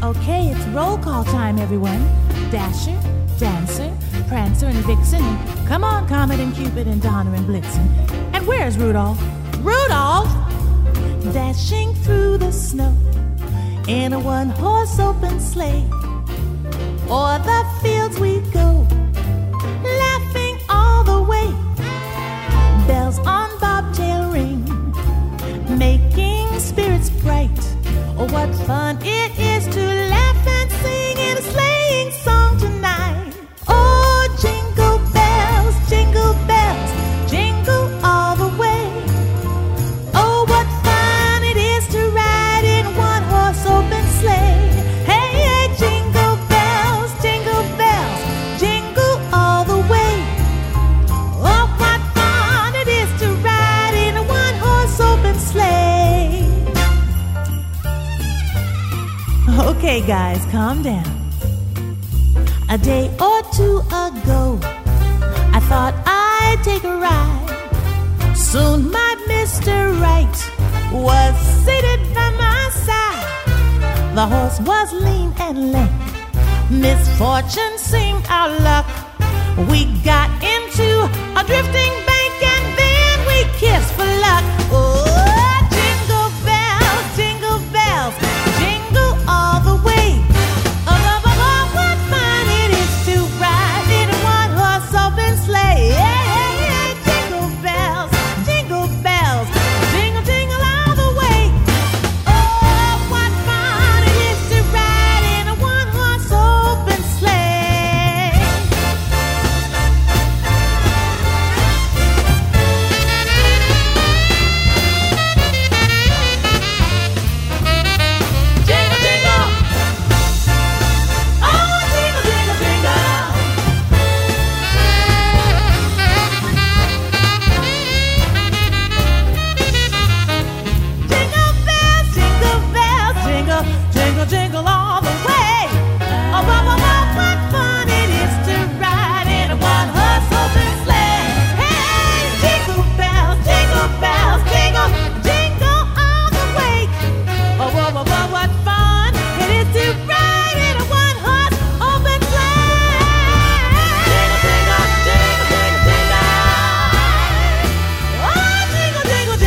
Okay, it's roll call time, everyone. Dasher, Dancer, Prancer, and Vixen, and come on, Comet and Cupid and Donner and Blitzen. And where's Rudolph? Rudolph! Dashing through the snow in a one-horse open sleigh. O'er the fields we go, laughing all the way. Bells on bobtail ring, making spirits bright. Oh, what fun it is to laugh and sing in a sleighing song tonight. Oh, jingle bells, jingle all the way. Oh, what fun it is to ride in one horse open sleigh. Hey, hey, jingle bells, jingle all the way. Oh, what fun it is to ride in a one horse open sleigh. Okay, guys, calm down. A day or two ago, I thought I'd take a ride. Soon my Mr. Right was seated by my side. The horse was lean and lank. Misfortune seemed our luck. We got into a drifting bank and then we kissed for luck. Oh, jingle bells, jingle all the way. Oh, what fun it is to ride in a one-horse open sleigh. Hey, jingle bells, jingle all the way. Oh, what fun it is to ride in a one-horse open sleigh. Jingle, jingle. Oh, jingle, jingle, jingle. Jingle all the way. Oh, what fun it is to ride in a one-horse open sleigh. Hey, jingle bells, jingle all the way. Oh, what fun it is to ride in a one-horse open sleigh. Jingle, jingle. Oh, jingle.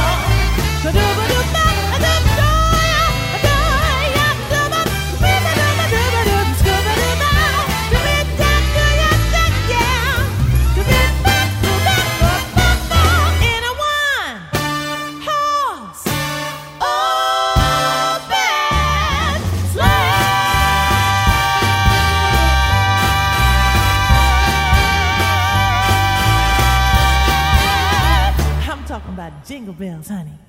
In a one-horse open sleigh. I'm talking about jingle bells, honey.